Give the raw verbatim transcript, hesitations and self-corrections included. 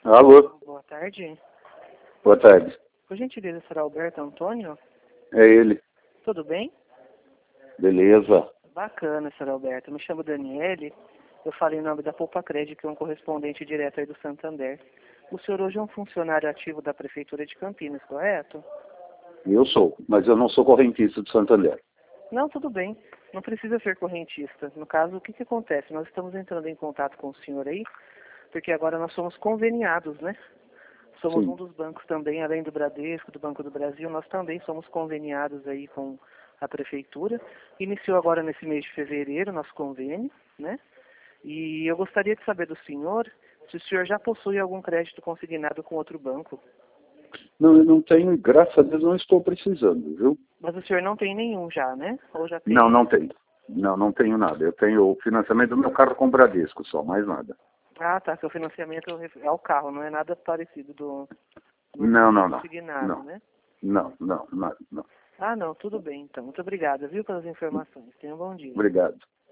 Alô, Boa tarde. boa tarde. Por gentileza, será Alberto Antônio? É ele. Tudo bem? Beleza. Bacana, senhor Alberto. Me chamo Daniele. Eu falei em nome da Poupa Crédito, que é um correspondente direto aí do Santander. O senhor hoje é um funcionário ativo da Prefeitura de Campinas, correto? Eu sou, mas eu não sou correntista do Santander. Não, tudo bem. Não precisa ser correntista. No caso, o que, que acontece? Nós estamos entrando em contato com o senhor aí, porque agora nós somos conveniados, né? Somos um Sim. dos bancos também, além do Bradesco, do Banco do Brasil, nós também somos conveniados aí com a Prefeitura. Iniciou agora nesse mês de fevereiro nosso convênio, né? E eu gostaria de saber do senhor se o senhor já possui algum crédito consignado com outro banco. Não, eu não tenho, e graças a Deus não estou precisando, viu? Mas o senhor não tem nenhum já, né? Ou já Não, teve? não tenho. Não, não tenho nada. Eu tenho o financiamento do meu carro com o Bradesco só, mais nada. Ah, tá. Seu financiamento é o carro, não é nada parecido do, do Não, não, não. consignado, Não, né? não, não, nada, não. Ah, não. Tudo bem, então. Muito obrigada, viu, pelas informações. Tenha um bom dia. Obrigado.